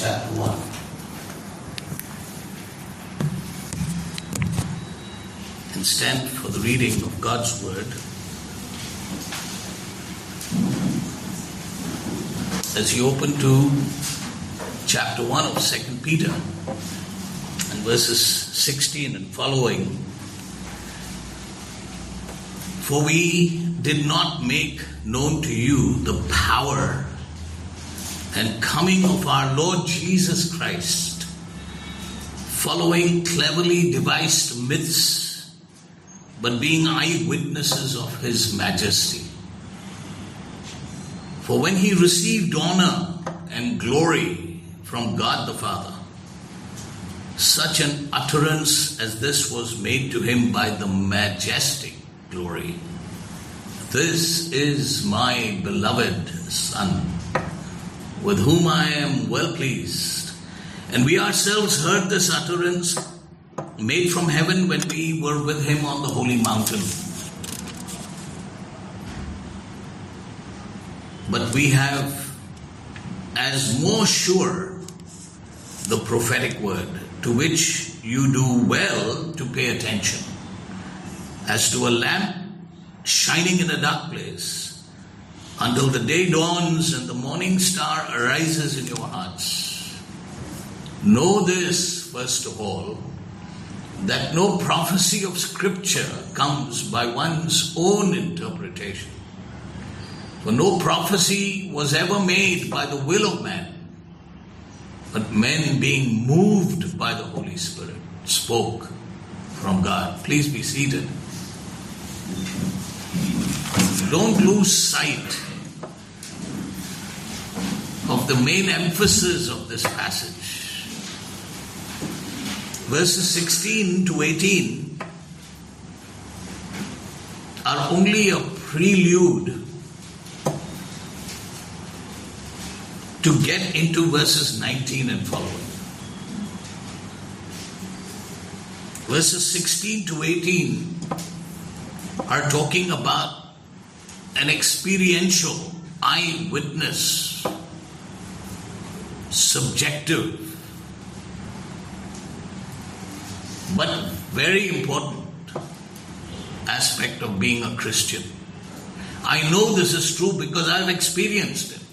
chapter 1. And stand for the reading of God's Word. As you open to chapter 1 of 2 Peter and verses 16 and following. For we did not make known to you the power and coming of our Lord Jesus Christ, following cleverly devised myths, but being eyewitnesses of his majesty. For when he received honor and glory from God the Father, such an utterance as this was made to him by the majestic glory. This is my beloved Son, with whom I am well pleased. And we ourselves heard this utterance made from heaven when we were with him on the holy mountain. But we have as more sure the prophetic word, to which you do well to pay attention, as to a lamp shining in a dark place, until the day dawns and the morning star arises in your hearts. Know this, first of all, that no prophecy of Scripture comes by one's own interpretation. For no prophecy was ever made by the will of man, but men being moved by the Holy Spirit spoke from God. Please be seated. Don't lose sight of the main emphasis of this passage. Verses 16 to 18 are only a prelude to get into verses 19 and following. Verses 16 to 18 are talking about an experiential, eyewitness, subjective, but very important aspect of being a Christian. I know this is true because I've experienced it.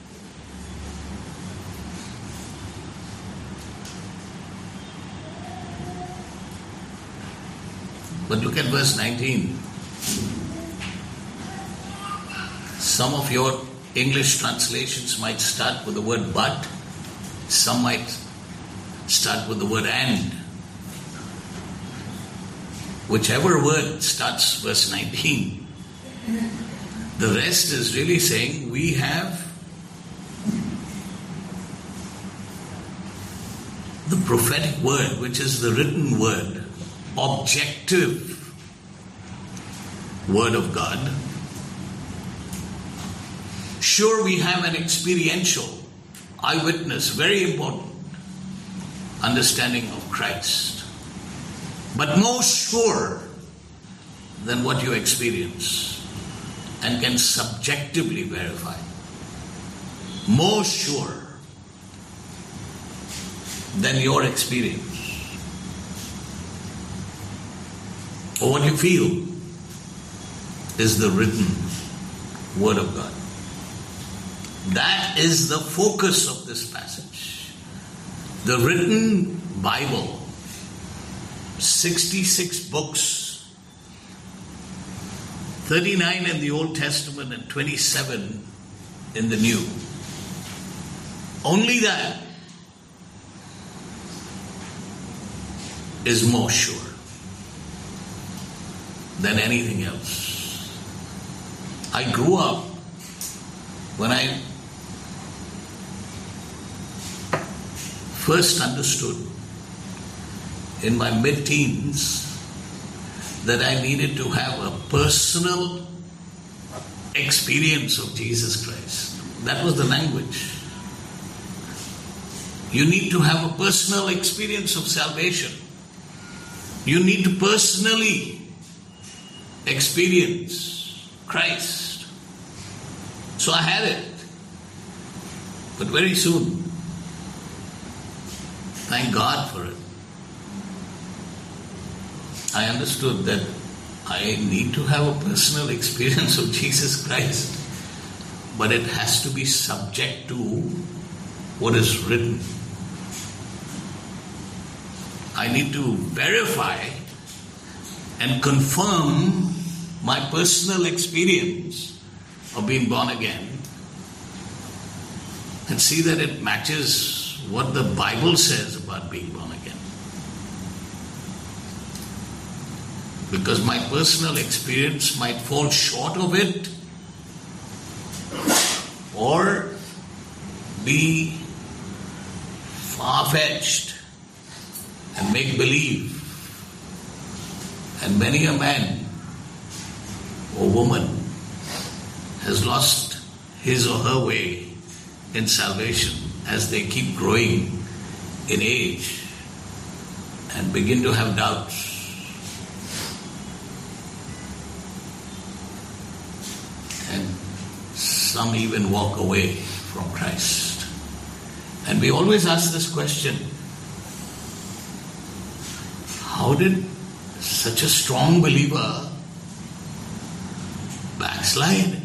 But look at verse 19. Some of your English translations might start with the word but. Some might start with the word and. Whichever word starts verse 19, the rest is really saying we have the prophetic word, which is the written word, objective word of God. Sure, we have an experiential, eyewitness, very important understanding of Christ, but more sure than what you experience and can subjectively verify. More sure than your experience or what you feel is the written word of God. That is the focus of this passage. The written Bible, 66 books, 39 in the Old Testament and 27 in the New. Only that is more sure than anything else. I grew up when I first understood in my mid-teens that I needed to have a personal experience of Jesus Christ. That was the language. You need to have a personal experience of salvation. You need to personally experience Christ. So I had it. But very soon, Thank God for it. I understood that I need to have a personal experience of Jesus Christ, but it has to be subject to what is written. I need to verify and confirm my personal experience of being born again and see that it matches what the Bible says about being born again. Because my personal experience might fall short of it or be far-fetched and make believe. And many a man or woman has lost his or her way in salvation as they keep growing in age and begin to have doubts. And some even walk away from Christ. And we always ask this question, how did such a strong believer backslide?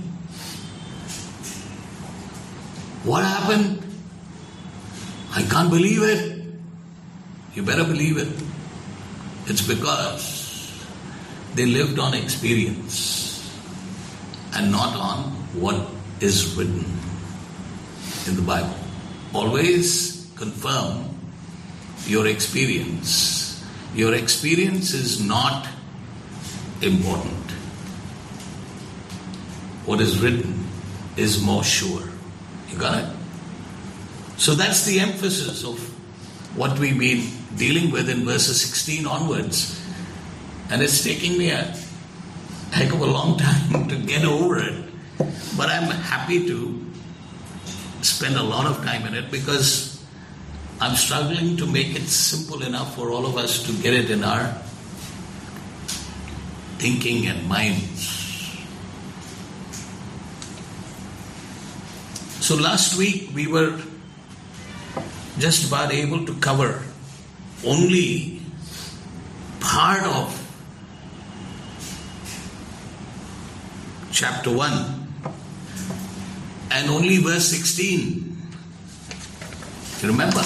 What happened? I can't believe it. You better believe it. It's because they lived on experience and not on what is written in the Bible. Always confirm your experience. Your experience is not important. What is written is more sure. You got it? So that's the emphasis of what we've been dealing with in verses 16 onwards. And it's taking me a heck of a long time to get over it. But I'm happy to spend a lot of time in it because I'm struggling to make it simple enough for all of us to get it in our thinking and minds. So last week we were just about able to cover only part of chapter 1 and only verse 16. You remember?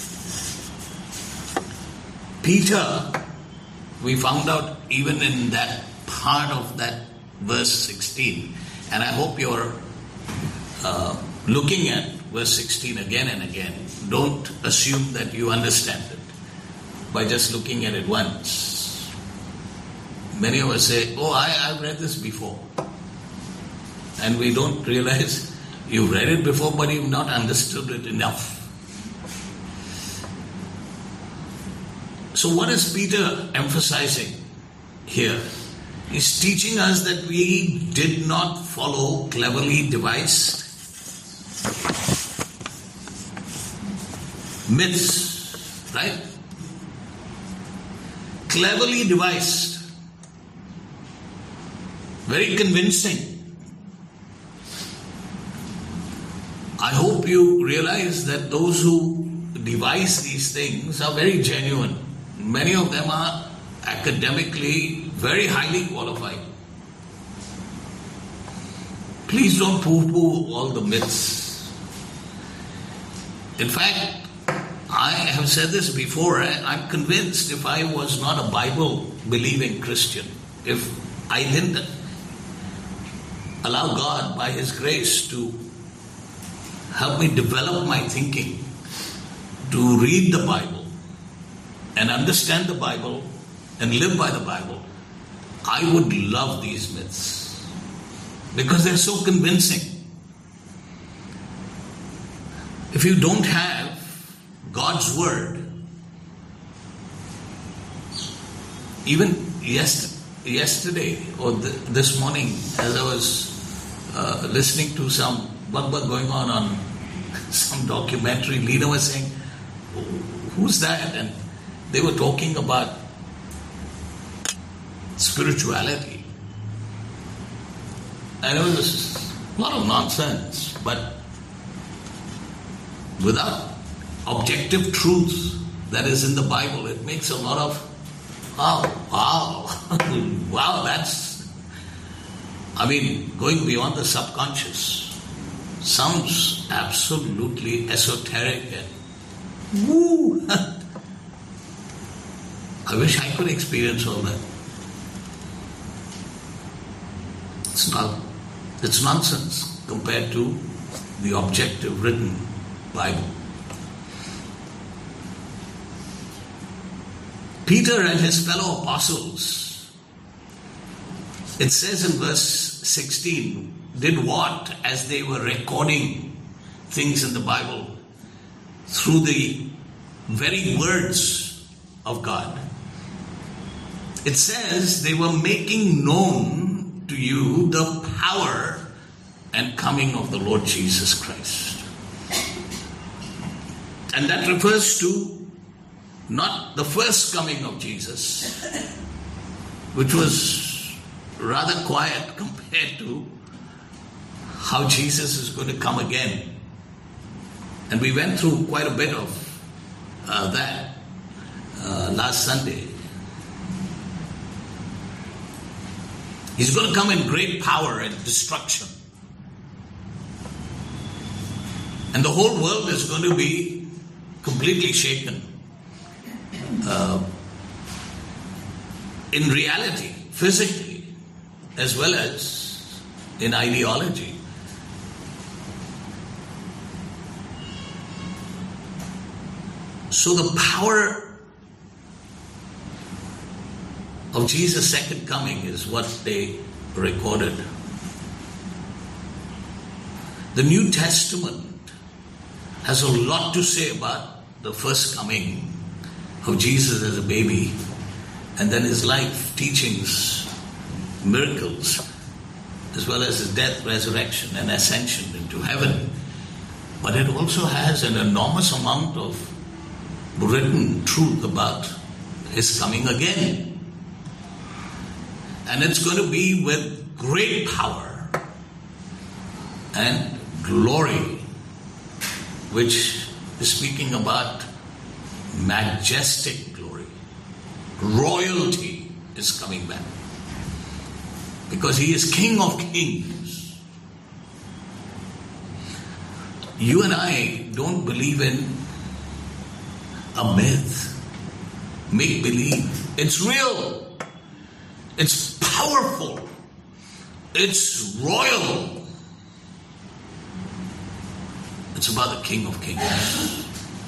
Peter, we found out even in that part of that verse 16, and I hope you're looking at verse 16 again and again. Don't assume that you understand it by just looking at it once. Many of us say, oh, I've read this before. And we don't realize you've read it before, but you've not understood it enough. So what is Peter emphasizing here? He's teaching us that we did not follow cleverly devised myths, right? Cleverly devised, very convincing. I hope you realize that those who devise these things are very genuine. Many of them are academically very highly qualified. Please don't poo-poo all the myths. In fact, I have said this before, I'm convinced if I was not a Bible-believing Christian, if I didn't allow God by His grace to help me develop my thinking, to read the Bible and understand the Bible and live by the Bible, I would love these myths because they're so convincing. If you don't have God's Word, even yesterday or this morning as I was listening to some bug going on some documentary, Lena was saying, who's that? And they were talking about spirituality. And it was a lot of nonsense, but without objective truth that is in the Bible, it makes a lot of, wow, that's, going beyond the subconscious. Sounds absolutely esoteric and woo. I wish I could experience all that. It's nonsense compared to the objective written Bible. Peter and his fellow apostles, it says in verse 16, did what as they were recording things in the Bible through the very words of God. It says they were making known to you the power and coming of the Lord Jesus Christ. And that refers to not the first coming of Jesus, which was rather quiet compared to how Jesus is going to come again. And we went through quite a bit of that last Sunday. He's going to come in great power and destruction. And the whole world is going to be completely shaken. In reality, physically, as well as in ideology. So the power of Jesus' second coming is what they recorded. The New Testament has a lot to say about the first coming of Jesus as a baby, and then his life, teachings, miracles, as well as his death, resurrection, and ascension into heaven. But it also has an enormous amount of written truth about his coming again. And it's going to be with great power and glory, which is speaking about majestic glory. Royalty is coming back. Because he is King of Kings. You and I don't believe in a myth, make believe. It's real. It's powerful. It's royal. It's about the King of Kings.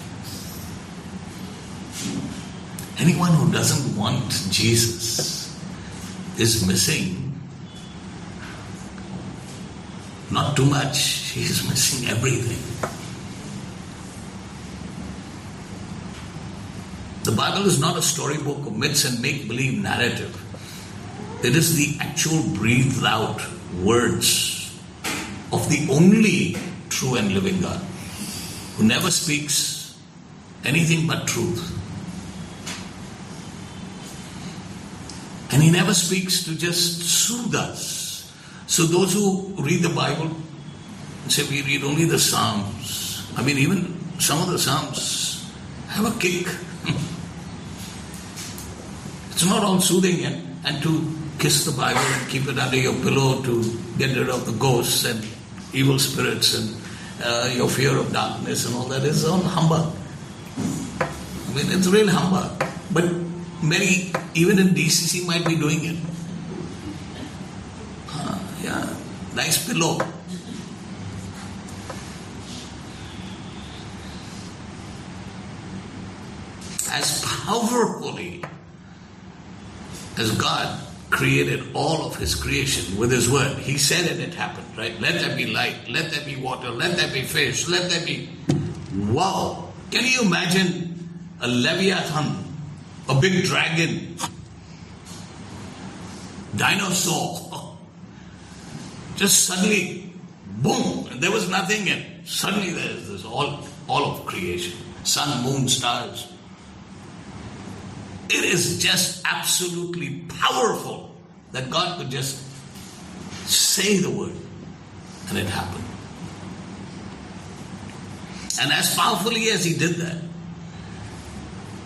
Anyone who doesn't want Jesus is missing not too much. He is missing everything. The Bible is not a storybook of myths and make-believe narrative. It is the actual breathed out words of the only true and living God, who never speaks anything but truth. And he never speaks to just soothe us. So those who read the Bible and say we read only the Psalms, even some of the Psalms have a kick. It's not all soothing and to kiss the Bible and keep it under your pillow to get rid of the ghosts and evil spirits and your fear of darkness and all that is all humbug. It's real humbug. But many, even in DCC, might be doing it. Nice pillow. As powerfully as God created all of his creation with his word, he said and it happened, right? Let there be light, let there be water, let there be fish, let there be... Wow! Can you imagine a Leviathan, a big dragon, dinosaur, just suddenly, boom, and there was nothing, and suddenly there's all of creation. Sun, moon, stars. It is just absolutely powerful that God could just say the word and it happened. And as powerfully as he did that,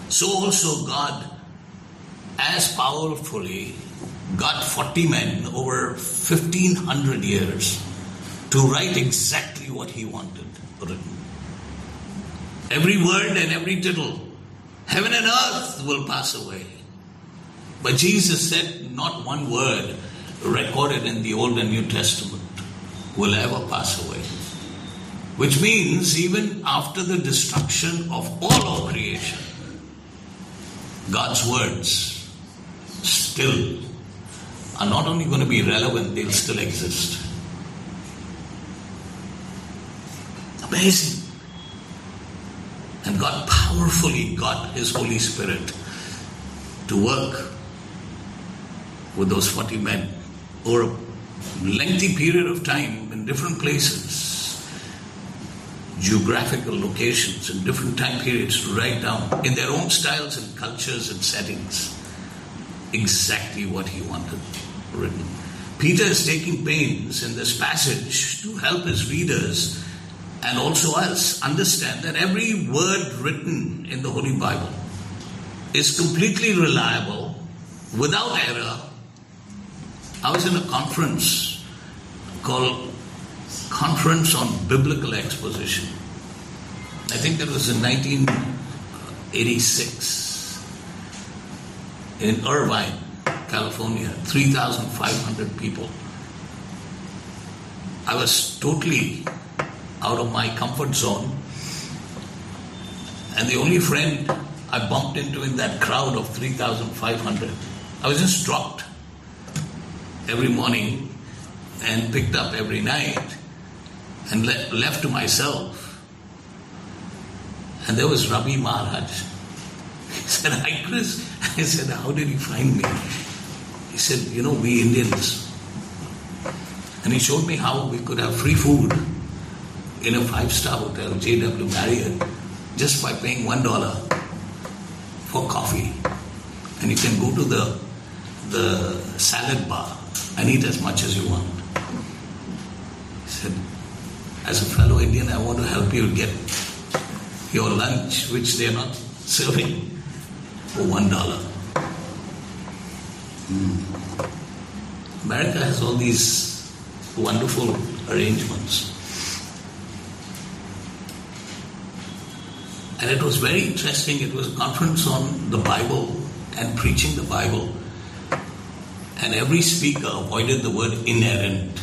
So also God, as powerfully, got 40 men over 1500 years to write exactly what he wanted written. Every word and every tittle, heaven and earth will pass away. But Jesus said not one word recorded in the Old and New Testament will ever pass away. Which means even after the destruction of all of creation, God's words still are not only going to be relevant, they'll still exist. Amazing. And God powerfully got His Holy Spirit to work with those 40 men over a lengthy period of time in different places, geographical locations in different time periods, to write down in their own styles and cultures and settings exactly what he wanted written. Peter is taking pains in this passage to help his readers and also us understand that every word written in the Holy Bible is completely reliable, without error. I was in a conference called Conference on Biblical Exposition. I think that was in 1986 in Irvine, California, 3,500 people. I was totally out of my comfort zone, and the only friend I bumped into in that crowd of 3,500, I was just dropped every morning and picked up every night and left to myself. And there was Ravi Maharaj. He said, "Hi Chris." I said, "How did you find me?" He said, "We Indians." And he showed me how we could have free food in a 5-star hotel, JW Marriott, just by paying $1 for coffee. And you can go to the salad bar and eat as much as you want. He said, "As a fellow Indian, I want to help you get your lunch, which they are not serving, for $1. America has all these wonderful arrangements. And it was very interesting. It was a conference on the Bible and preaching the Bible. And every speaker avoided the word inerrant,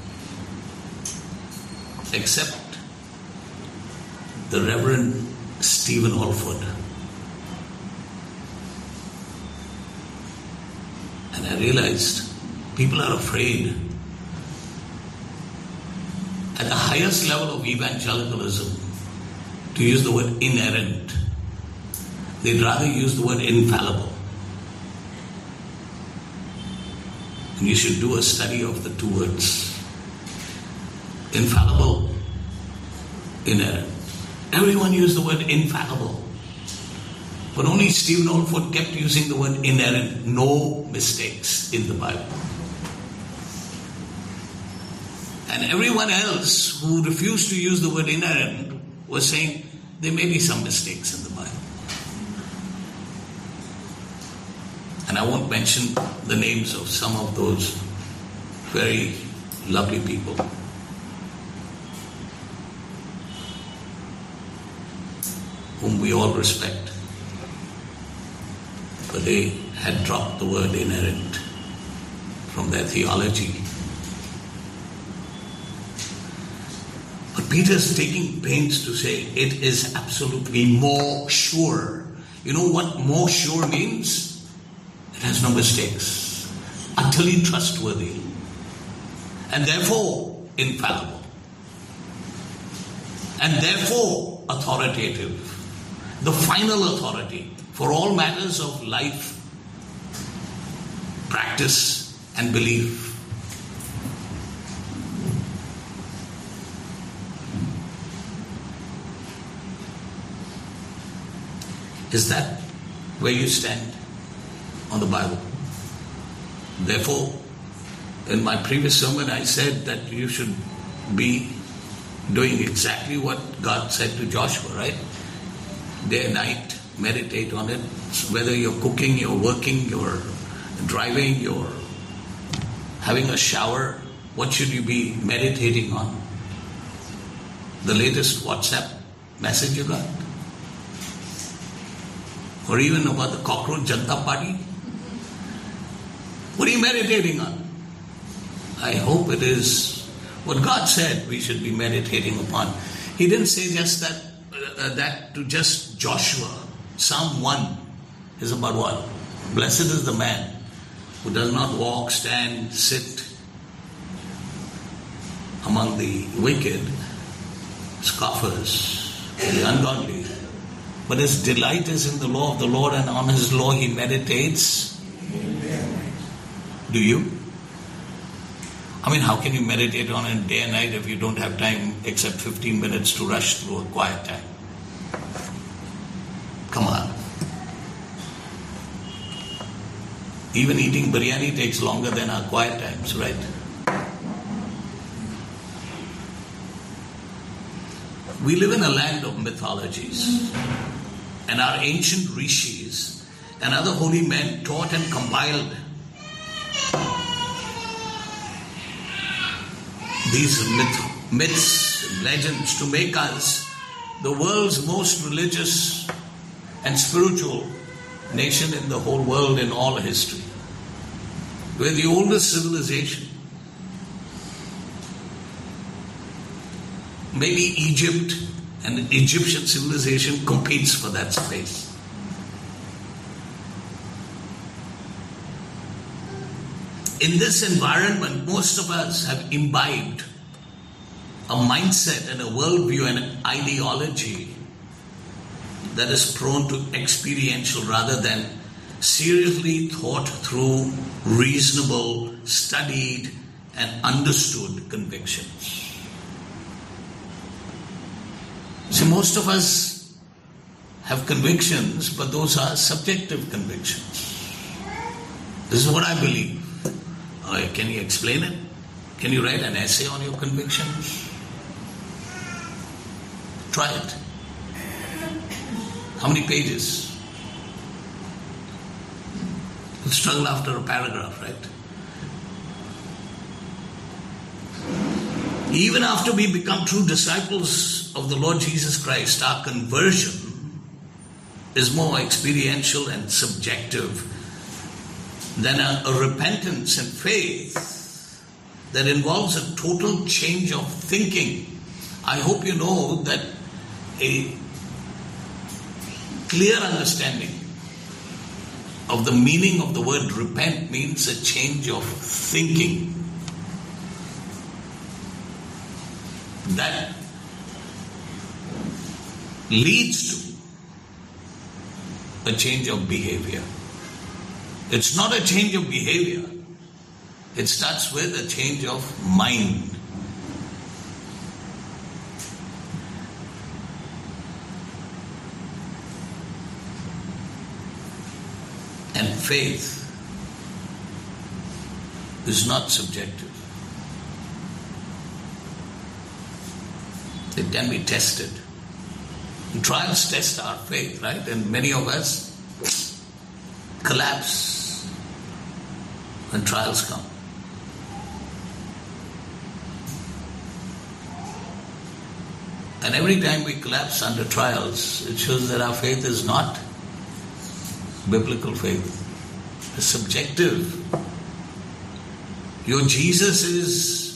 except the Reverend Stephen Alford. And I realized people are afraid at the highest level of evangelicalism to use the word inerrant. They'd rather use the word infallible. And you should do a study of the two words. Infallible, inerrant. Everyone used the word infallible. But only Stephen Alford kept using the word inerrant. No mistakes in the Bible. And everyone else who refused to use the word inerrant was saying there may be some mistakes in the Bible. And I won't mention the names of some of those very lovely people. Whom we all respect. But they had dropped the word inerrant from their theology. But Peter's taking pains to say it is absolutely more sure. You know what more sure means? It has no mistakes. Utterly trustworthy. And therefore infallible. And therefore authoritative. The final authority for all matters of life, practice and belief. Is that where you stand on the Bible? Therefore, in my previous sermon I said that you should be doing exactly what God said to Joshua, right? Day and night, meditate on it. So whether you're cooking, you're working, you're driving, you're having a shower, what should you be meditating on? The latest WhatsApp message you got? Or even about the cockroach Janata Party? What are you meditating on? I hope it is what God said we should be meditating upon. He didn't say just that to just Joshua. Psalm 1 is about what? Blessed is the man who does not walk, stand, sit among the wicked, scoffers, the ungodly. But his delight is in the law of the Lord, and on his law he meditates. Do you? I mean, how can you meditate on it day and night if you don't have time except 15 minutes to rush through a quiet time? Come on. Even eating biryani takes longer than our quiet times, right? We live in a land of mythologies, and our ancient rishis and other holy men taught and compiled these myths, legends, to make us the world's most religious and spiritual nation in the whole world in all history. We're the oldest civilization. Maybe Egypt and the Egyptian civilization competes for that space. In this environment, most of us have imbibed a mindset and a worldview and an ideology that is prone to experiential rather than seriously thought through, reasonable, studied, and understood convictions. See, most of us have convictions, but those are subjective convictions. This is what I believe. Can you explain it? Can you write an essay on your convictions? Try it. How many pages? You'll struggle after a paragraph, right? Even after we become true disciples of the Lord Jesus Christ, our conversion is more experiential and subjective than a repentance and faith that involves a total change of thinking. I hope you know that a clear understanding of the meaning of the word repent means a change of thinking. That leads to a change of behavior. It's not a change of behavior. It starts with a change of mind. And faith is not subjective. It can be tested. And trials test our faith, right? And many of us collapse when trials come. And every time we collapse under trials, it shows that our faith is not biblical faith. It's subjective. Your Jesus is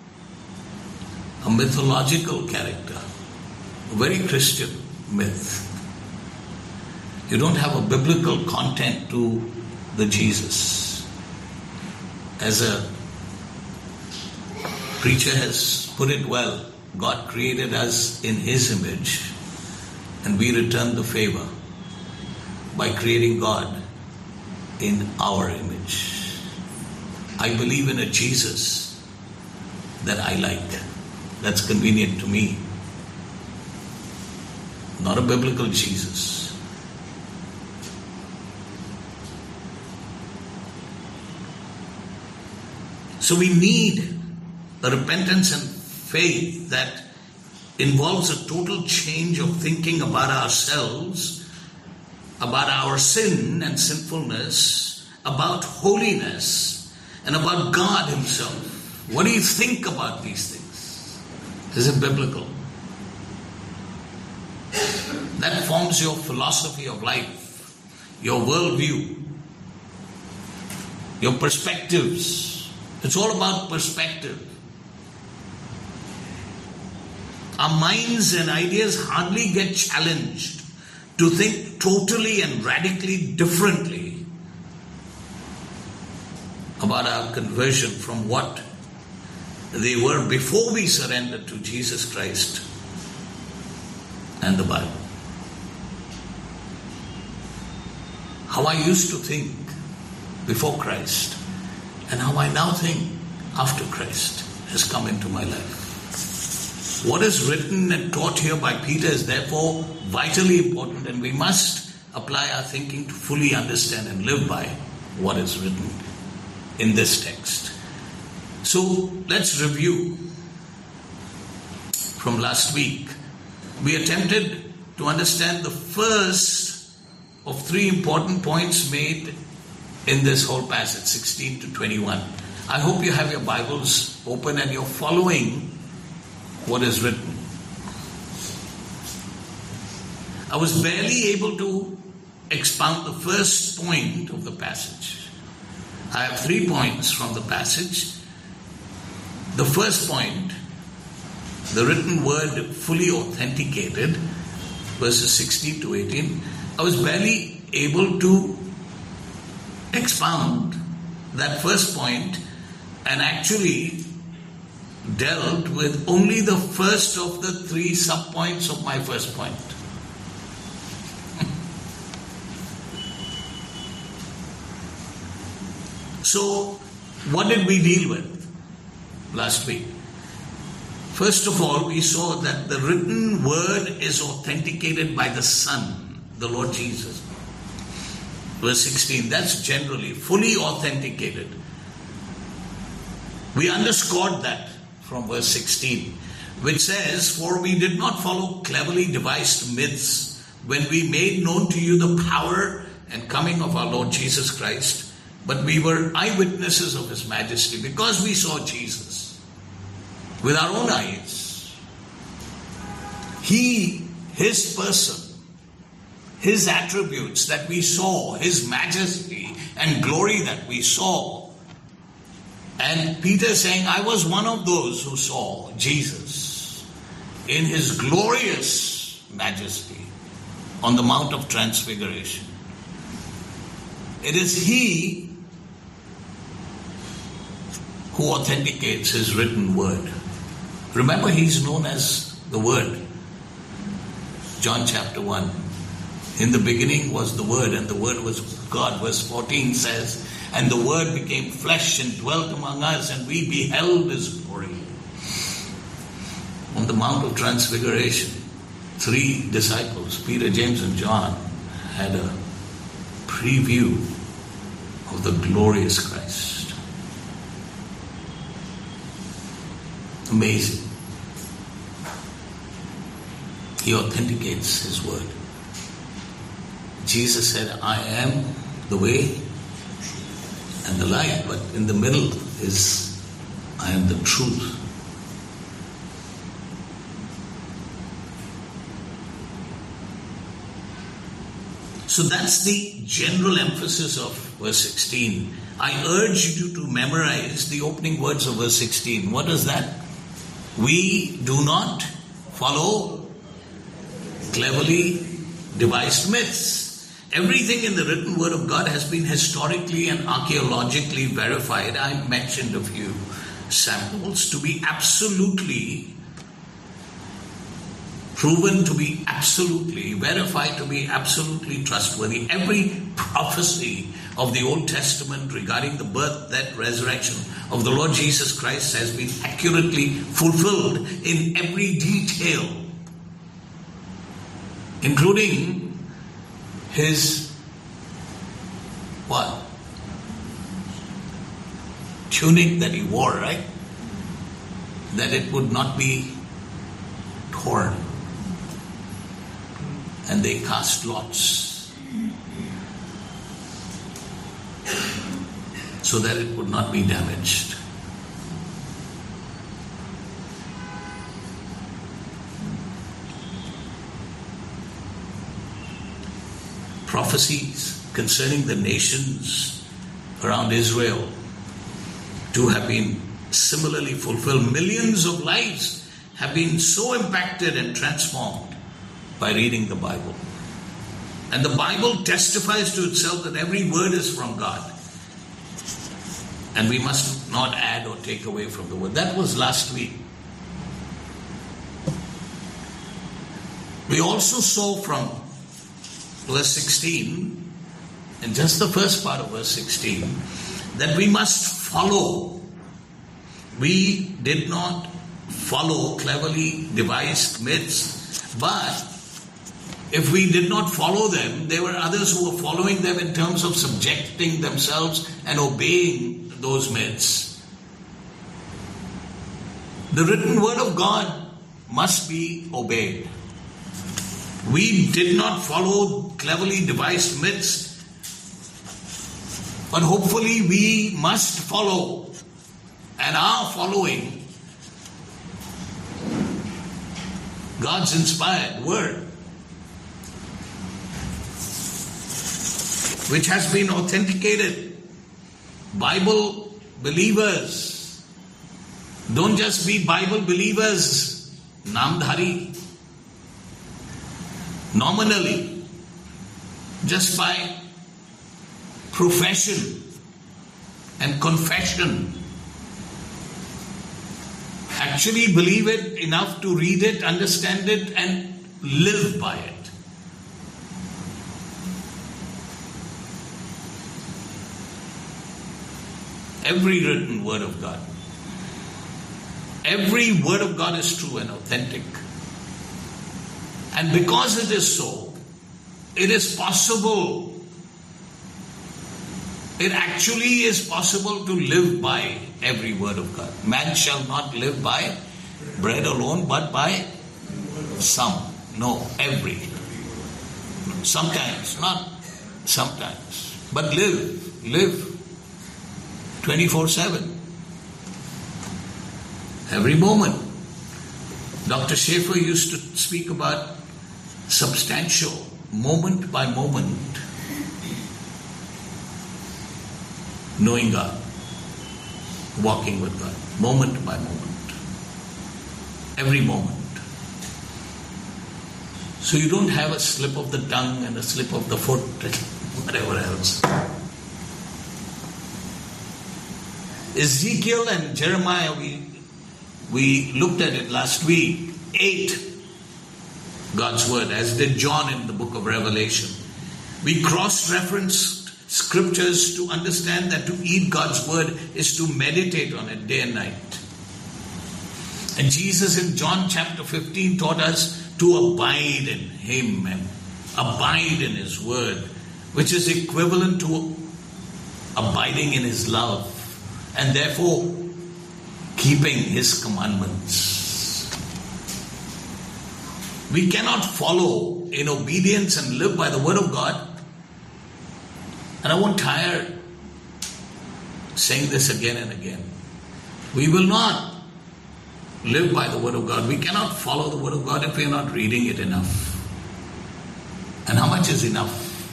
a mythological character, a very Christian myth. You don't have a biblical content to the Jesus. As a preacher has put it well, God created us in His image, and we return the favor by creating God in our image. I believe in a Jesus that I like, that's convenient to me. Not a biblical Jesus. So we need a repentance and faith that involves a total change of thinking about ourselves about our sin and sinfulness, about holiness, and about God Himself. What do you think about these things? Is it biblical? That forms your philosophy of life, your worldview, your perspectives. It's all about perspective. Our minds and ideas hardly get challenged to think totally and radically differently about our conversion from what they were before we surrendered to Jesus Christ and the Bible. How I used to think before Christ and how I now think after Christ has come into my life. What is written and taught here by Peter is therefore vitally important, and we must apply our thinking to fully understand and live by what is written in this text. So let's review from last week. We attempted to understand the first of three important points made in this whole passage, 16 to 21. I hope you have your Bibles open and you're following what is written. I was barely able to expound the first point of the passage. I have 3 points from the passage. The first point, the written word fully authenticated, verses 16 to 18. I was barely able to expound that first point and actually dealt with only the first of the 3 sub-points of my first point. So, what did we deal with last week? First of all, we saw that the written word is authenticated by the Son, the Lord Jesus. Verse 16, that's generally fully authenticated. We underscored that from verse 16, which says, "For we did not follow cleverly devised myths when we made known to you the power and coming of our Lord Jesus Christ, but we were eyewitnesses of His majesty," because we saw Jesus with our own eyes. His person, His attributes that we saw, His majesty and glory that we saw. And Peter saying, I was one of those who saw Jesus in His glorious majesty on the Mount of Transfiguration. It is He who authenticates His written word. Remember, He's known as the Word. John chapter 1. In the beginning was the Word, and the Word was God. Verse 14 says, "And the Word became flesh and dwelt among us, and we beheld His glory." On the Mount of Transfiguration, 3 disciples, Peter, James, and John, had a preview of the glorious Christ. Amazing. He authenticates His word. Jesus said, I am the way and the light, but in the middle is, I am the truth. So that's the general emphasis of verse 16. I urge you to memorize the opening words of verse 16. What is that? We do not follow cleverly devised myths. Everything in the written word of God has been historically and archaeologically verified. I mentioned a few samples to be absolutely proven, to be absolutely verified, to be absolutely trustworthy. Every prophecy of the Old Testament regarding the birth, death, resurrection of the Lord Jesus Christ has been accurately fulfilled in every detail, including His what? Tunic that He wore, right? That it would not be torn. And they cast lots so that it would not be damaged. Prophecies concerning the nations around Israel to have been similarly fulfilled. Millions of lives have been so impacted and transformed by reading the Bible. And the Bible testifies to itself that every word is from God. And we must not add or take away from the word. That was last week. We also saw from verse 16, and just the first part of verse 16, that we must follow. We did not follow cleverly devised myths, but if we did not follow them, there were others who were following them in terms of subjecting themselves and obeying those myths. The written word of God must be obeyed. We did not follow cleverly devised myths, but hopefully we must follow and are following God's inspired word, which has been authenticated. Bible believers don't just be Bible believers, namdhari, nominally, just by profession and confession. Actually believe it enough to read it, understand it, and live by it. Every written word of God. Every word of God is true and authentic. And because it is so, it is possible. It actually is possible to live by every word of God. Man shall not live by bread alone, but by some. No, every. Sometimes, not sometimes. But live 24/7. Every moment. Dr. Schaefer used to speak about substantial, moment by moment, knowing God, walking with God, moment by moment, every moment. So you don't have a slip of the tongue and a slip of the foot and whatever else. Ezekiel and Jeremiah, we looked at it last week, ate God's word, as did John in the book of Revelation. We cross-referenced scriptures to understand that to eat God's word is to meditate on it day and night. And Jesus in John chapter 15 taught us to abide in Him and abide in His word, which is equivalent to abiding in His love and therefore keeping His commandments. We cannot follow in obedience and live by the word of God. And I won't tire saying this again and again. We will not live by the word of God. We cannot follow the word of God if we are not reading it enough. And how much is enough?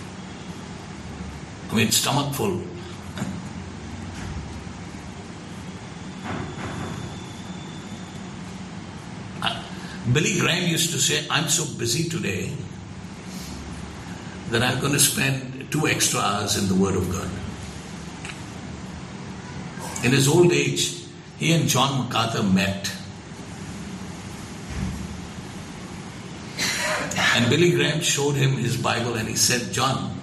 I mean, stomach full. Billy Graham used to say, I'm so busy today that I'm going to spend 2 extra hours in the Word of God. In his old age, he and John MacArthur met. And Billy Graham showed him his Bible and he said, John,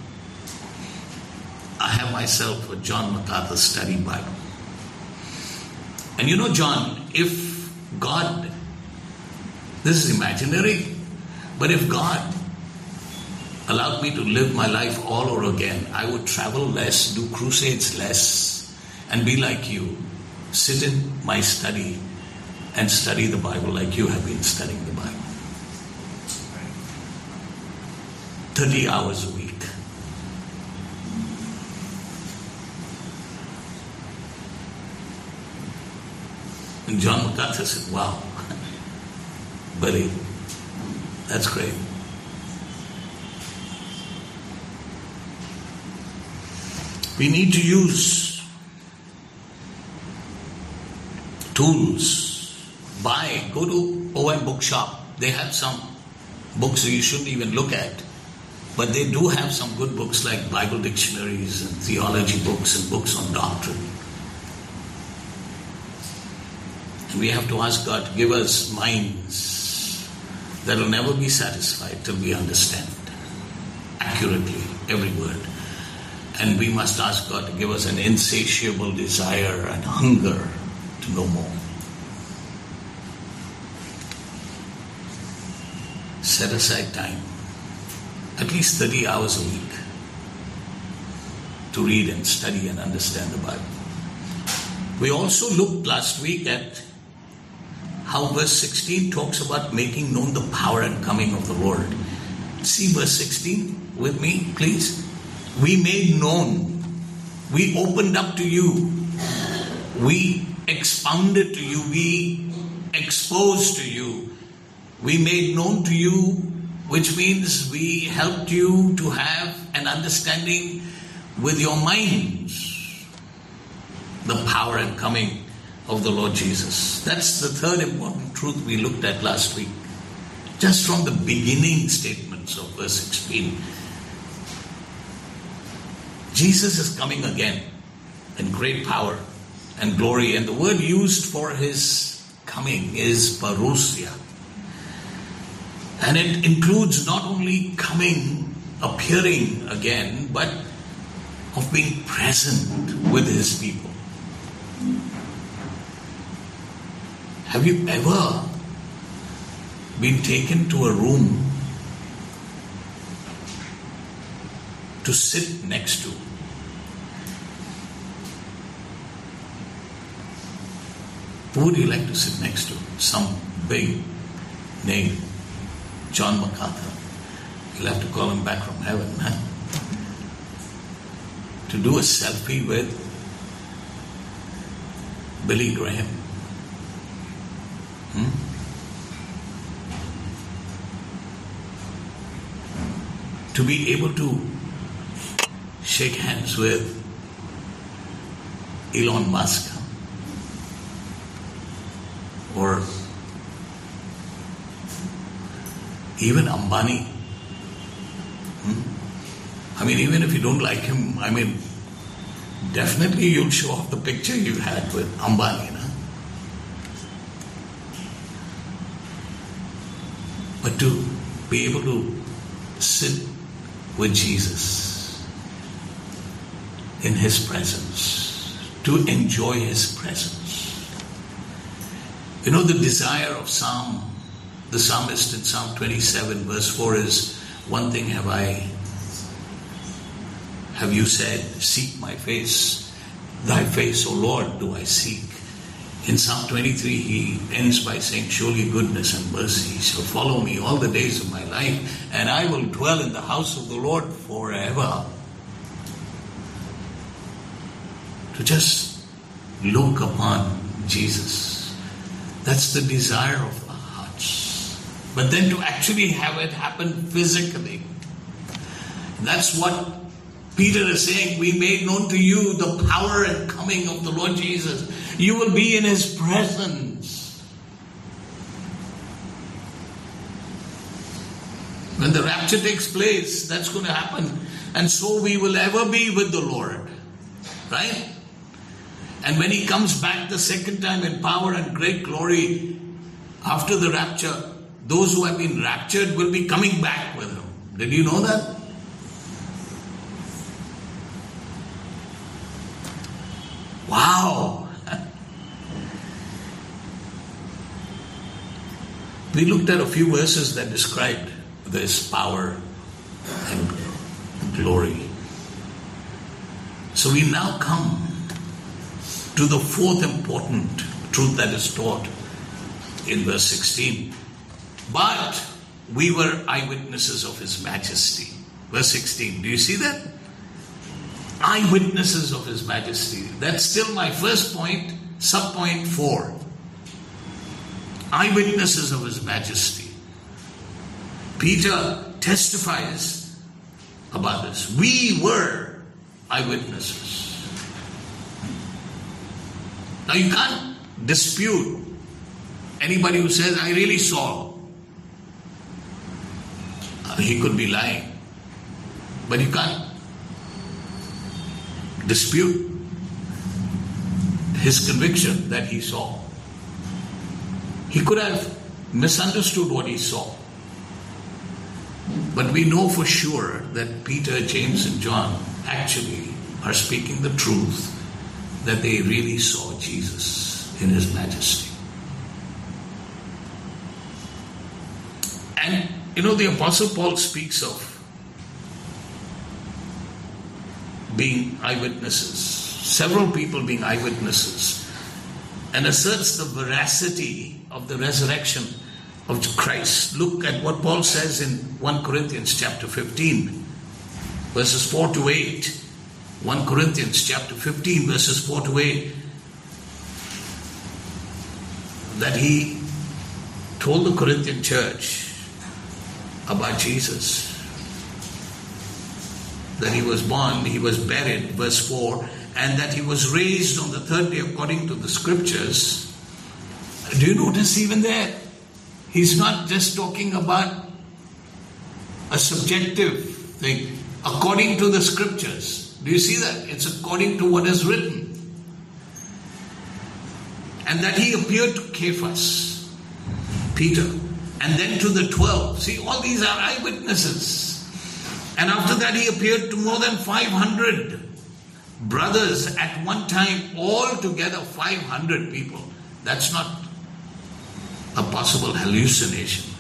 I have myself a John MacArthur study Bible. And you know, John, if God, this is imaginary, but if God allowed me to live my life all over again, I would travel less, do crusades less, and be like you. Sit in my study and study the Bible like you have been studying the Bible. 30 hours a week. And John MacArthur said, wow, buddy, that's great. We need to use tools. Go to OM Bookshop. They have some books that you shouldn't even look at. But they do have some good books like Bible dictionaries and theology books and books on doctrine. And we have to ask God to give us minds that will never be satisfied till we understand accurately every word. And we must ask God to give us an insatiable desire and hunger to know more. Set aside time, at least 30 hours a week, to read and study and understand the Bible. We also looked last week at how verse 16 talks about making known the power and coming of the Lord. See verse 16 with me, please. We made known, we opened up to you, we expounded to you, we exposed to you, we made known to you, which means we helped you to have an understanding with your minds, the power and coming of the Lord Jesus. That's the third important truth we looked at last week. Just from the beginning statements of verse 16. Jesus is coming again in great power and glory. And the word used for his coming is parousia. And it includes not only coming, appearing again, but of being present with his people. Have you ever been taken to a room to sit next to? Who would you like to sit next to? Some big name. John MacArthur. You'll have to call him back from heaven, huh? To do a selfie with Billy Graham. To be able to shake hands with Elon Musk or even Ambani. I mean, even if you don't like him, I mean, definitely you'll show off the picture you had with Ambani. No? But to be able to sit with Jesus in his presence, to enjoy his presence. You know, the desire of the psalmist in Psalm 27 verse 4 is, one thing have you said, seek my face, thy face, O Lord, do I seek. In Psalm 23 he ends by saying, surely goodness and mercy shall follow me all the days of my life, and I will dwell in the house of the Lord forever. To just look upon Jesus, that's the desire of our hearts. But then to actually have it happen physically, that's what Peter is saying. We made known to you the power and coming of the Lord Jesus. You will be in his presence. When the rapture takes place, that's going to happen. And so we will ever be with the Lord. Right? And when he comes back the second time in power and great glory, after the rapture, those who have been raptured will be coming back with him. Did you know that? Wow! We looked at a few verses that described this power and glory. So we now come to the fourth important truth that is taught in verse 16. But we were eyewitnesses of his majesty. Verse 16. Do you see that? Eyewitnesses of his majesty. That's still my first point, subpoint 4. eyewitnesses of His majesty. Peter testifies about this. We were eyewitnesses. Now you can't dispute anybody who says, I really saw. He could be lying. But you can't dispute his conviction that he saw. He could have misunderstood what he saw. But we know for sure that Peter, James and John actually are speaking the truth, that they really saw Jesus in His majesty. And the Apostle Paul speaks of being eyewitnesses, several people being eyewitnesses, and asserts the veracity of the resurrection of Christ. Look at what Paul says in 1 Corinthians chapter 15, verses 4 to 8. 1 Corinthians chapter 15, verses 4 to 8. That he told the Corinthian church about Jesus. That He was born, He was buried, verse 4, and that He was raised on the third day according to the scriptures. Do you notice even there? He's not just talking about a subjective thing. According to the scriptures. Do you see that? It's according to what is written. And that He appeared to Cephas, Peter, and then to the 12. See, all these are eyewitnesses. And after that He appeared to more than 500 brothers at one time, altogether 500 people. That's not a possible hallucination.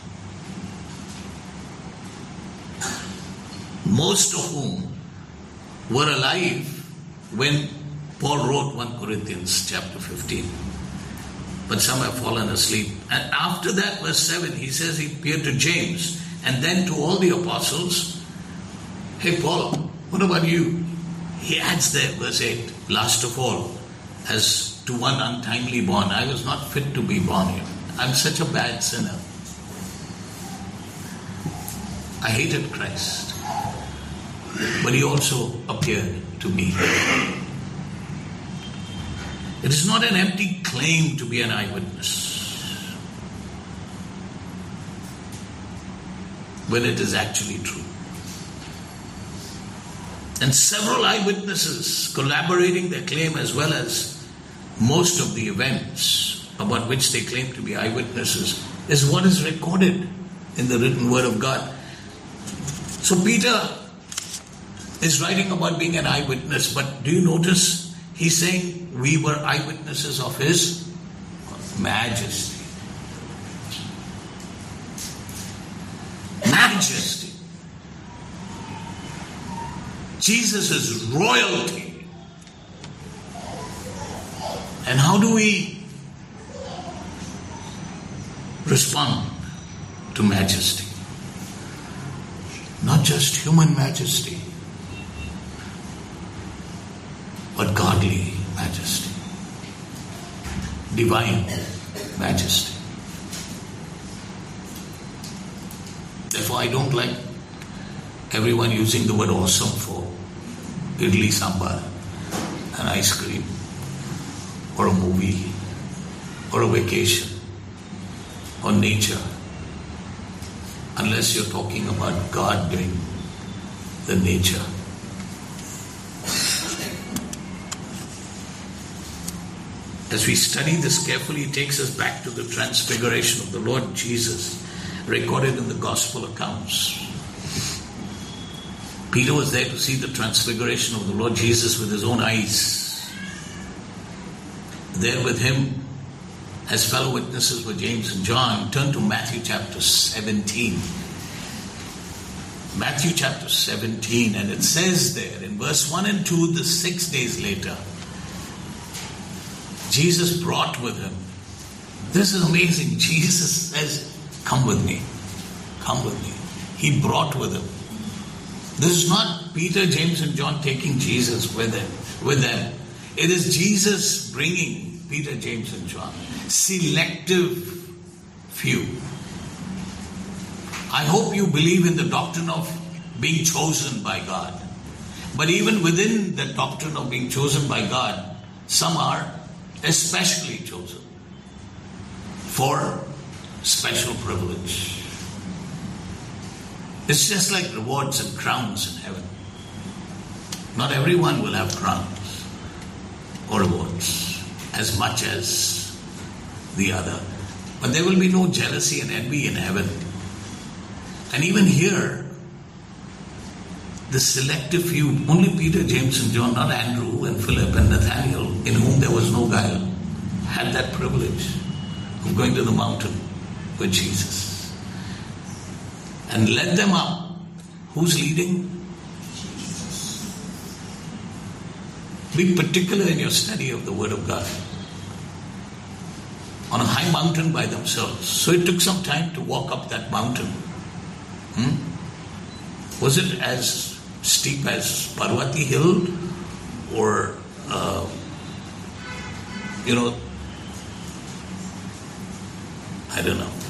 Most of whom were alive when Paul wrote 1 Corinthians chapter 15. But some have fallen asleep. And after that, verse 7, he says He appeared to James and then to all the apostles. Hey Paul, what about you? He adds there, verse 8, last of all, as to one untimely born, I was not fit to be born here. I'm such a bad sinner. I hated Christ. But He also appeared to me. It is not an empty claim to be an eyewitness, when it is actually true. And several eyewitnesses collaborating their claim, as well as most of the events about which they claim to be eyewitnesses, is what is recorded in the written word of God. So Peter is writing about being an eyewitness, but do you notice he's saying we were eyewitnesses of His majesty. Majesty. Jesus' royalty. And how do we respond to majesty? Not just human majesty, but godly majesty, divine majesty. Therefore, I don't like everyone using the word awesome for idli sambar, an ice cream, or a movie, or a vacation, or nature, unless you're talking about God doing the nature. As we study this carefully, it takes us back to the transfiguration of the Lord Jesus, recorded in the gospel accounts. Peter was there to see the transfiguration of the Lord Jesus with his own eyes. There with him, as fellow witnesses were James and John. Turn to Matthew chapter 17. Matthew chapter 17, and it says there in verse 1 and 2, the 6 days later, Jesus brought with him. This is amazing. Jesus says, come with me. Come with me. He brought with him. This is not Peter, James and John taking Jesus with them. It is Jesus bringing Peter, James and John. Selective few. I hope you believe in the doctrine of being chosen by God. But even within the doctrine of being chosen by God, some are especially chosen for special privilege. It's just like rewards and crowns in heaven. Not everyone will have crowns or rewards as much as the other. But there will be no jealousy and envy in heaven. And even here, the selective few, only Peter, James and John, not Andrew and Philip and Nathaniel, in whom there was no guile, had that privilege of going to the mountain with Jesus. And led them up. Who's leading? Be particular in your study of the Word of God. On a high mountain by themselves. So it took some time to walk up that mountain. Was it as steep as Parvati Hill? Or, I don't know.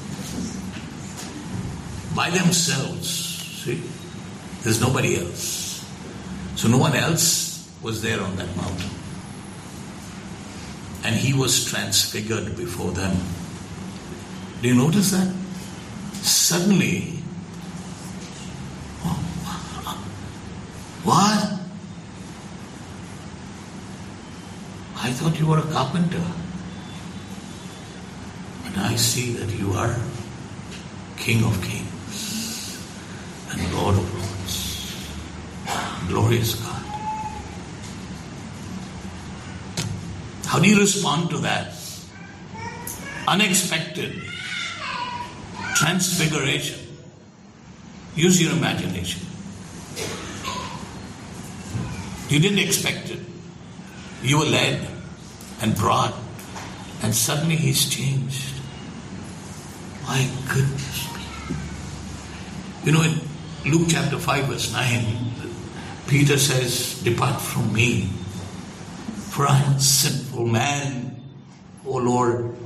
By themselves. See? There's nobody else. So no one else was there on that mountain. And he was transfigured before them. Do you notice that? Suddenly, what? I thought you were a carpenter. But I see that you are King of Kings and Lord of Lords. Glorious God. How do you respond to that? Unexpected transfiguration. Use your imagination. You didn't expect it. You were led and brought, and suddenly he's changed. My goodness me. In Luke chapter 5 verse 9, Peter says, "Depart from me, for I am a sinful man, O Lord."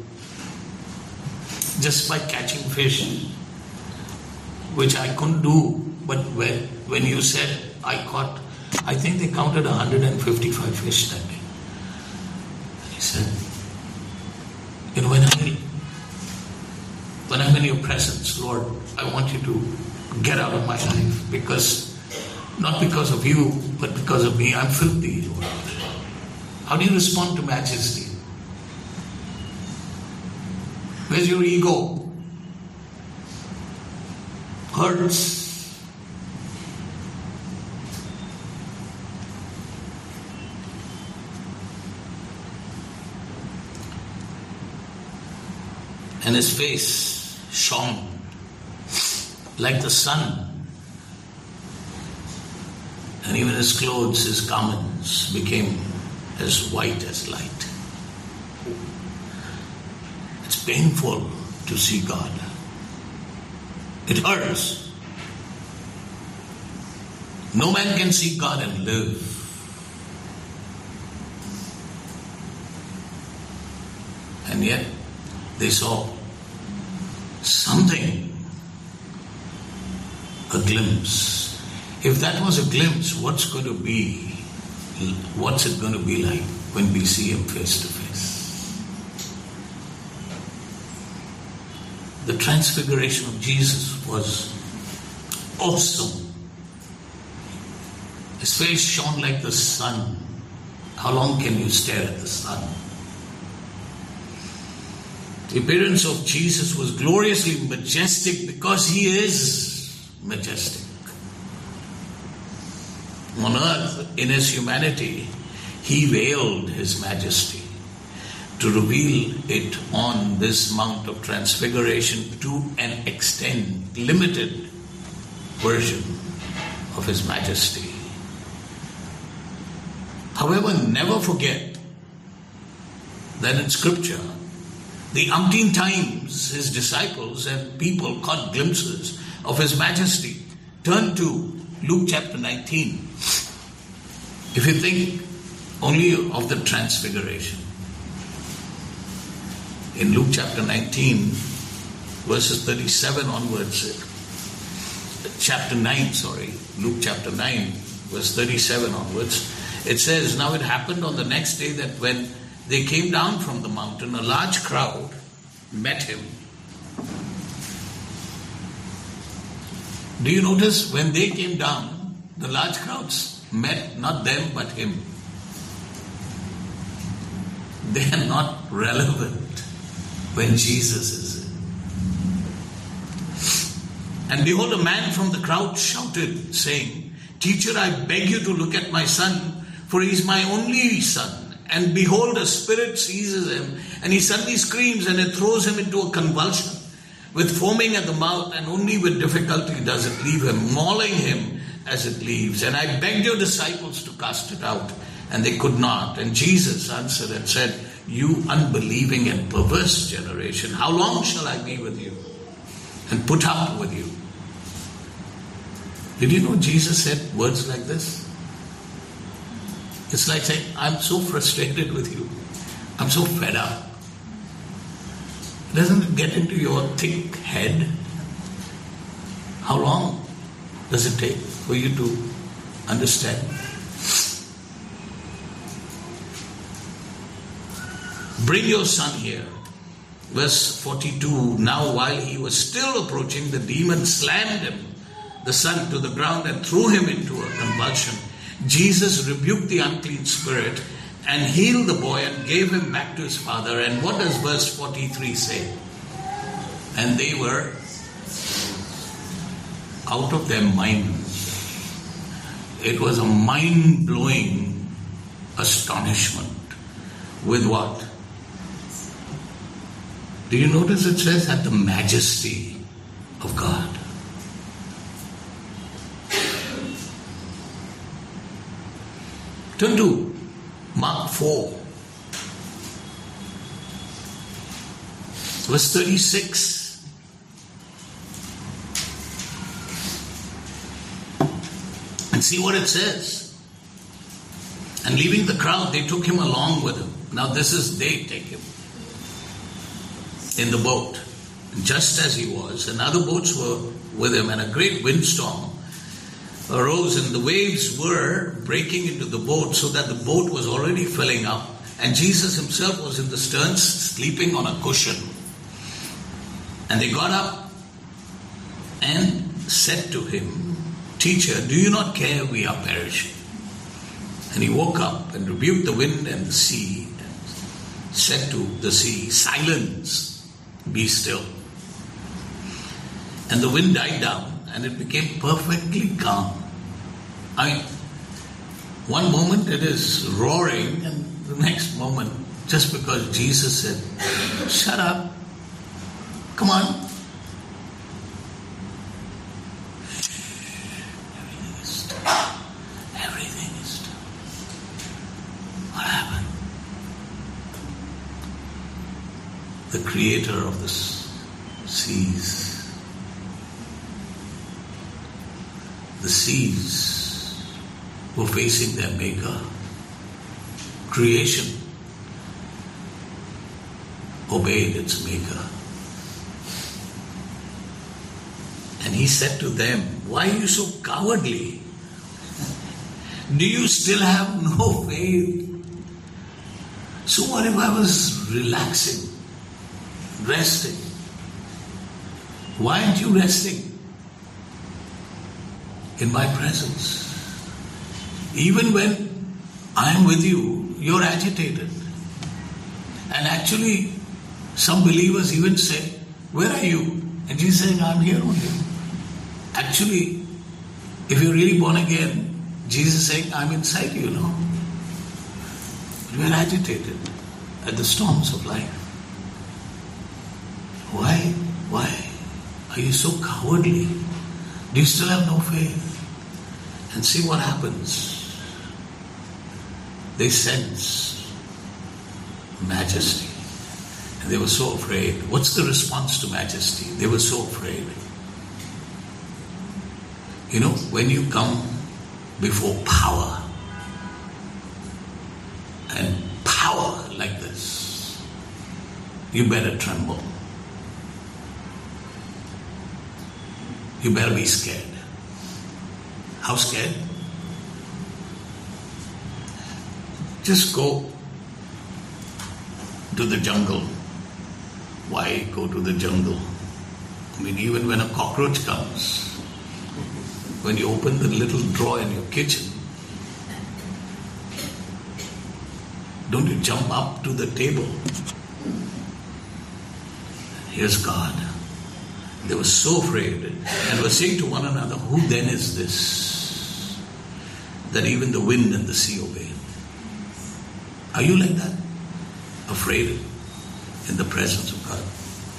Just by catching fish, which I couldn't do, but when you said I think they counted 155 fish that day. And he said, when I'm in your presence, Lord, I want you to get out of my life, not because of you, but because of me. I'm filthy, Lord. How do you respond to majesty? Where's your ego? Hurts. And his face shone like the sun. And even his clothes, his garments became as white as light. It's painful to see God. It hurts. No man can see God and live. And yet they saw something, a glimpse. If that was a glimpse, what's it going to be like when we see him face to face? The transfiguration of Jesus was awesome. His face shone like the sun. How long can you stare at the sun? The appearance of Jesus was gloriously majestic because he is majestic. On earth, in his humanity, he veiled his majesty to reveal it on this Mount of Transfiguration to an extent, limited version of his majesty. However, never forget that in Scripture, the umpteen times his disciples and people caught glimpses of his majesty. Turn to Luke chapter 19. If you think only of the transfiguration. In Luke chapter 19, verses 37 onwards, Luke chapter 9, verse 37 onwards, it says, "Now it happened on the next day that when they came down from the mountain, a large crowd met him." Do you notice when they came down, the large crowds met not them but him? They are not relevant when Jesus is in. "And behold, a man from the crowd shouted, saying, 'Teacher, I beg you to look at my son, for he is my only son. And behold, a spirit seizes him, and he suddenly screams, and it throws him into a convulsion, with foaming at the mouth, and only with difficulty does it leave him, mauling him as it leaves. And I begged your disciples to cast it out, and they could not. And Jesus answered and said, You unbelieving and perverse generation, how long shall I be with you and put up with you?'" Did you know Jesus said words like this? It's like saying, "I'm so frustrated with you. I'm so fed up." Doesn't it get into your thick head? How long does it take for you to understand? "Bring your son here." Verse 42, "Now while he was still approaching, the demon slammed him, the son, to the ground and threw him into a convulsion. Jesus rebuked the unclean spirit and healed the boy and gave him back to his father." And what does verse 43 say? "And they were out of their minds." It was a mind-blowing astonishment. With what? Do you notice it says at the majesty of God? Turn to Mark 4, verse 36. And see what it says. "And leaving the crowd, they took him along with them." Now this is, they take him in the boat, just as he was, and other boats were with him, and a great windstorm arose, and the waves were breaking into the boat, so that the boat was already filling up, and Jesus himself was in the stern, sleeping on a cushion. And they got up and said to him, "Teacher, do you not care we are perishing?" And he woke up and rebuked the wind and the sea, and said to the sea, "Silence, be still." And the wind died down, and it became perfectly calm. One moment it is roaring, and the next moment, just because Jesus said, "Shut up, come on." Everything is still. Everything is still. What happened? The creator of the seas. The seas were facing their maker. Creation obeyed its maker. And he said to them, "Why are you so cowardly? Do you still have no faith?" So what if I was relaxing, resting? Why aren't you resting in my presence? Even when I am with you, you're agitated. And actually, some believers even say, "Where are you?" And Jesus is saying, "I'm here only." Actually, if you're really born again, Jesus is saying, "I'm inside you now." But we're agitated at the storms of life. Why? Why are you so cowardly? Do you still have no faith? And see what happens. They sense majesty. And they were so afraid. What's the response to majesty? They were so afraid. You know, when you come before power, and power, like this, you better tremble. you better be scared. How scared? Just go to the jungle. Why go to the jungle? I mean, even when a cockroach comes, when you open the little drawer in your kitchen, don't you jump up to the table? Here's God. They were so afraid and were saying to one another, who then is this, that even the wind and the sea obey? Are you like that? Afraid in the presence of God?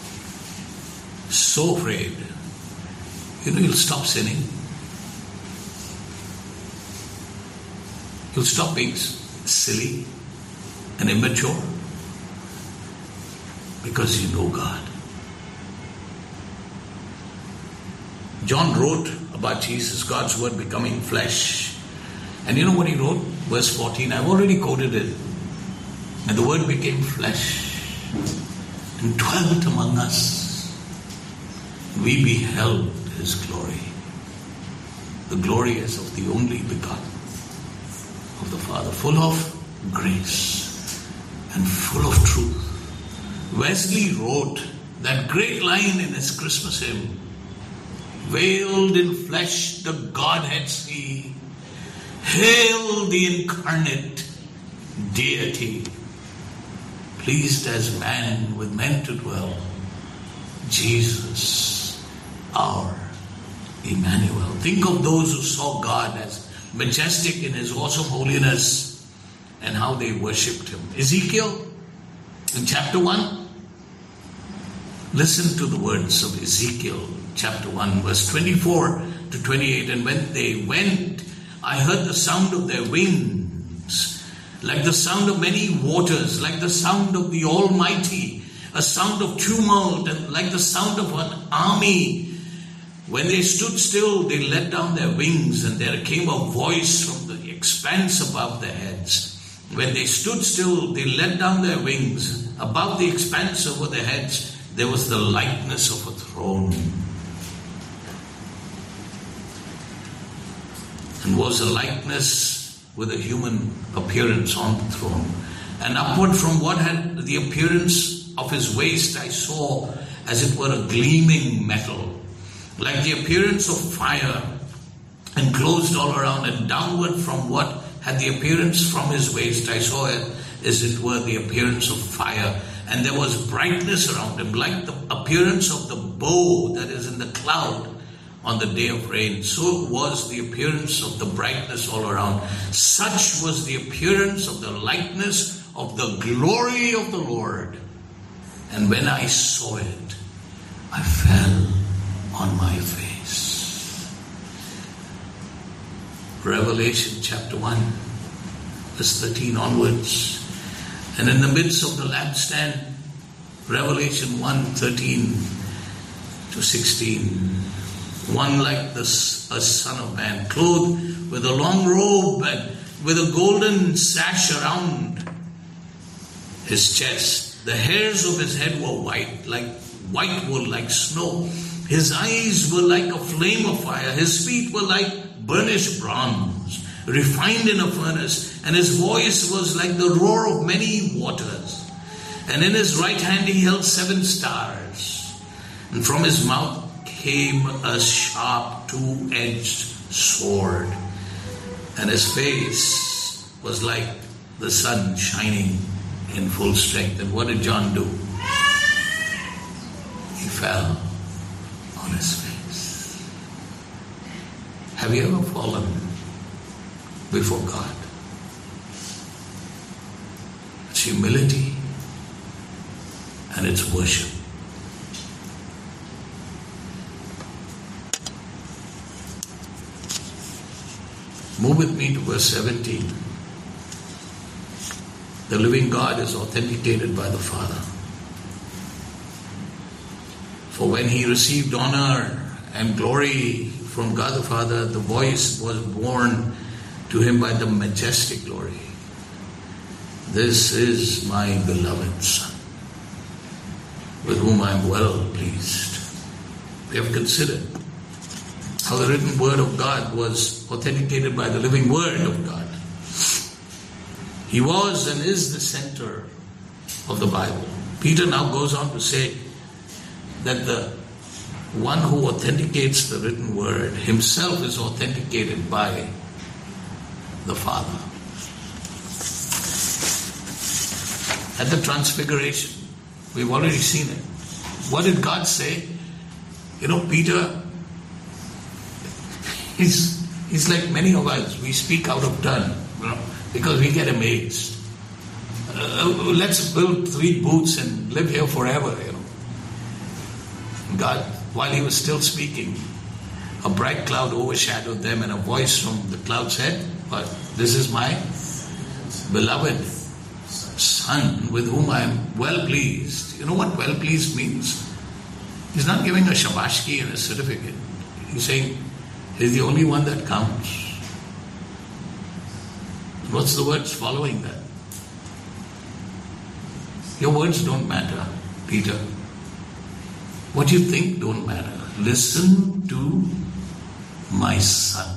So afraid. You'll stop sinning. You'll stop being silly and immature because you know God. John wrote about Jesus, God's word becoming flesh. And you know what he wrote? Verse 14, I've already quoted it. And the word became flesh and dwelt among us. We beheld his glory. The glory as of the only begotten of the Father, full of grace and full of truth. Wesley wrote that great line in his Christmas hymn, veiled in flesh the Godhead see, hail the incarnate deity, pleased as man with men to dwell, Jesus our Emmanuel. Think of those who saw God as majestic in his awesome holiness and how they worshipped him. Ezekiel in chapter 1, listen to the words of Ezekiel chapter 1 verse 24 to 28. And when they went, I heard the sound of their wings, like the sound of many waters, like the sound of the Almighty, a sound of tumult, and like the sound of an army. When they stood still, they let down their wings, and there came a voice from the expanse above their heads. When they stood still, they let down their wings. Above the expanse over their heads, there was the likeness of a throne. And was a likeness with a human appearance on the throne. And upward from what had the appearance of his waist, I saw as it were a gleaming metal, like the appearance of fire, enclosed all around, and downward from what had the appearance from his waist, I saw it as it were the appearance of fire. And there was brightness around him, like the appearance of the bow that is in the cloud on the day of rain. So was the appearance of the brightness all around. Such was the appearance of the likeness of the glory of the Lord. And when I saw it, I fell on my face. Revelation chapter 1, verse 13 onwards. And in the midst of the lampstand, Revelation 1, 13 to 16. One like a son of man, clothed with a long robe and with a golden sash around his chest. The hairs of his head were white, like white wool, like snow. His eyes were like a flame of fire. His feet were like burnished bronze, refined in a furnace. And his voice was like the roar of many waters. And in his right hand he held 7 stars. And from his mouth came a sharp 2-edged sword. And his face was like the sun shining in full strength. And what did John do? He fell on his face. Have you ever fallen before God? It's humility and it's worship. Move with me to verse 17. The living God is authenticated by the Father. For when he received honor and glory from God the Father, the voice was borne to him by the majestic glory. This is my beloved Son, with whom I am well pleased. We have considered how the written word of God was authenticated by the living word of God. He was and is the center of the Bible. Peter now goes on to say that the one who authenticates the written word himself is authenticated by the Father. At the Transfiguration, we've already seen it. What did God say? Peter, he's like many of us. We speak out of turn, because we get amazed. Let's build 3 booths and live here forever, God, while he was still speaking, a bright cloud overshadowed them and a voice from the cloud said, "But this is my beloved Son with whom I am well pleased." You know what well pleased means? He's not giving a shabashki and a certificate. He's saying he's the only one that counts. What's the words following that? Your words don't matter, Peter. What you think don't matter. Listen to my Son.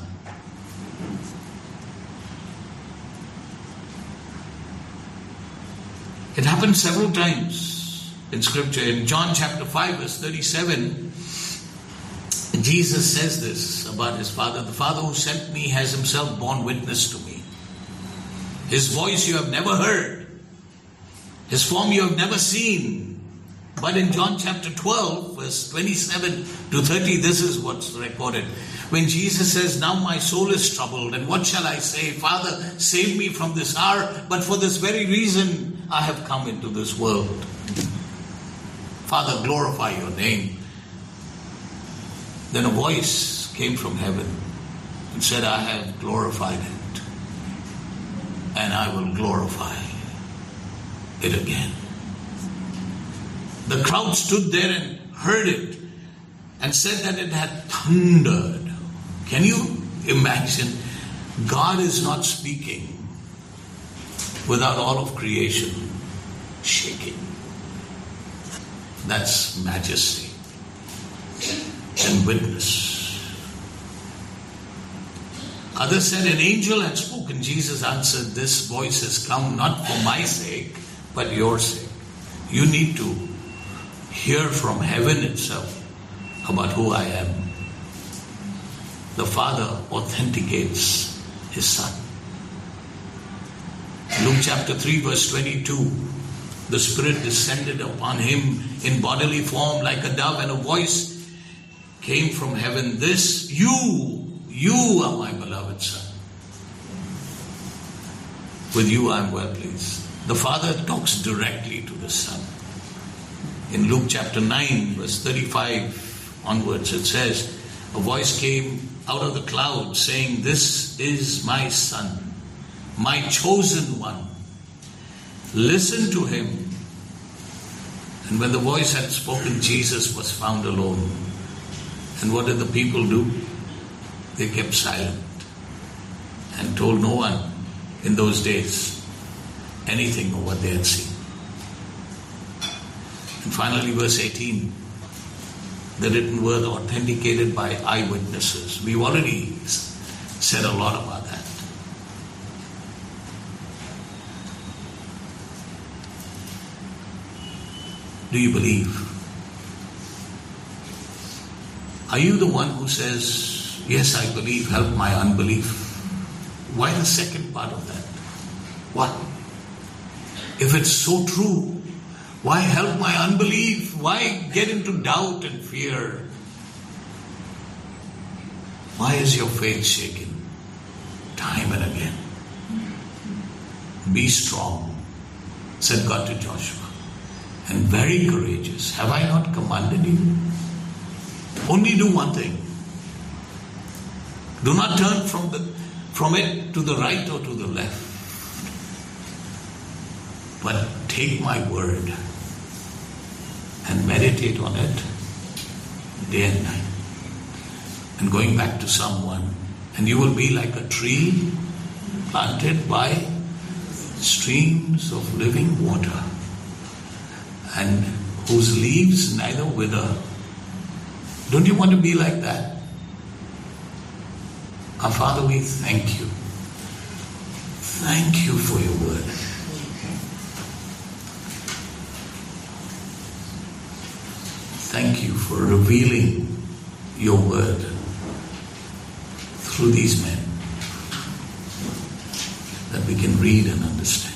It happened several times in Scripture. In John chapter 5 verse 37, Jesus says this about his Father. "The Father who sent me has himself borne witness to me. His voice you have never heard. His form you have never seen." But in John chapter 12 verse 27 to 30, this is what's recorded. When Jesus says, "Now my soul is troubled, and what shall I say? Father, save me from this hour. But for this very reason I have come into this world. Father, glorify your name." Then a voice came from heaven and said, "I have glorified it, and I will glorify it again." The crowd stood there and heard it and said that it had thundered. Can you imagine? God is not speaking without all of creation shaking. That's majesty and witness. Others said an angel had spoken. Jesus answered, "This voice has come not for my sake, but your sake." You need to hear from heaven itself about who I am. The Father authenticates his Son. Luke chapter 3 verse 22, the Spirit descended upon him in bodily form like a dove, and a voice came from heaven, "This, you are my beloved Son. With you I am well pleased." The Father talks directly to the Son. In Luke chapter 9 verse 35 onwards, it says, a voice came out of the cloud saying, "This is my Son, my chosen one. Listen to him." And when the voice had spoken, Jesus was found alone. And what did the people do? They kept silent and told no one in those days anything of what they had seen. And finally, verse 18, the written word authenticated by eyewitnesses. We've already said a lot about that. Do you believe? Are you the one who says, "Yes, I believe, help my unbelief"? Why the second part of that? What? If it's so true, why help my unbelief? Why get into doubt and fear? Why is your faith shaken time and again? Be strong, said God to Joshua, and very courageous. Have I not commanded you? Only do one thing. Do not turn from it to the right or to the left, but take my word and meditate on it day and night. And going back to Psalm 1, and you will be like a tree planted by streams of living water, and whose leaves neither wither. Don't you want to be like that? Our Father, we thank you. Thank you for your word. Thank you for revealing your word through these men that we can read and understand.